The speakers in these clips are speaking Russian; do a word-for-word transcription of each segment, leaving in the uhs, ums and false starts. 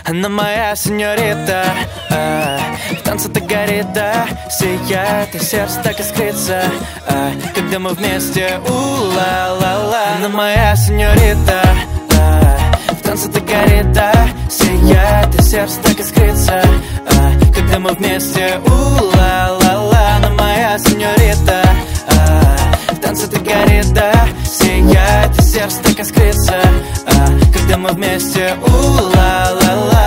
Она моя сеньорита, а, в танце так горит, да, сияет, и сердце так искрится, а, когда мы вместе, у-ла-ла-ла. Она моя сеньорита, а, в танце так горит, да, сияет, и сердце так искрится, а, когда мы вместе, у-ла-ла-ла. Она моя сеньорита, а, в танце так горит, да, сияет, и сердце так искрится, а, когда мы вместе, у-ла-ла-ла.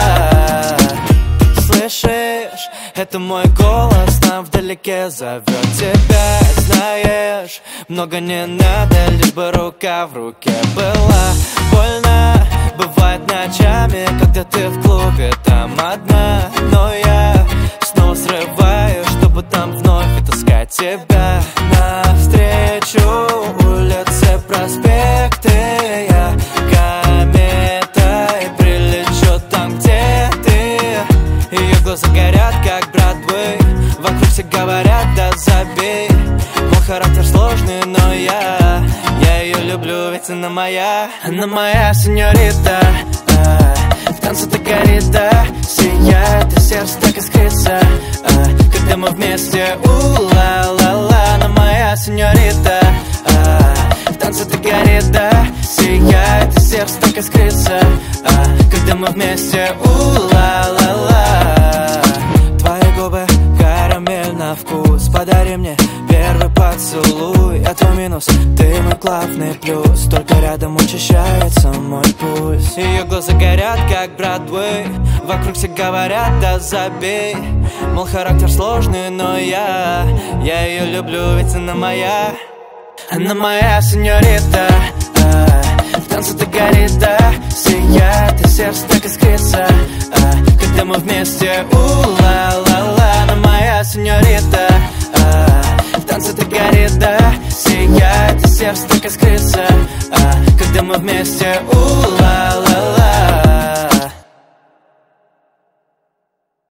Слышишь, это мой голос, там вдалеке зовет тебя. Знаешь, много не надо, лишь бы рука в руке была. Больно бывает ночами, когда ты в клубе там одна, но я снова срываю, чтобы там вновь таскать тебя. Навстречу улицы, проспекты, я кометой прилечу там, где ты. Ее глаза горят, как Бродвей, вокруг все говорят, да забей. Мой характер сложный, но я, я ее люблю, ведь она моя. Она моя сеньорита, а, в танце так горит, да, сияет, и сердце так искрится, а, когда мы вместе, у-ла-ла-ла. Она моя сеньорита, а, в танце так горит, да, сияет, и сердце так искрится, а, когда мы вместе, у-ла-ла-ла. Твои губы карамель на вкус, подари мне первый поцелуй. Я твой минус, ты мой главный плюс, только рядом учащается мой пульс. Ее глаза горят, как Бродвей, вокруг все говорят, да забей. Мол, характер сложный, но я, я ее люблю, ведь она моя. Она моя сеньорита, а, в танце так горит, да, сияет, и сердце так искрится, а, когда мы вместе, у-ла-ла-ла. Она моя сеньорита, а, в танце так горит, да, сияет, и сердце так искрится, а, когда мы вместе, у-ла-ла-ла.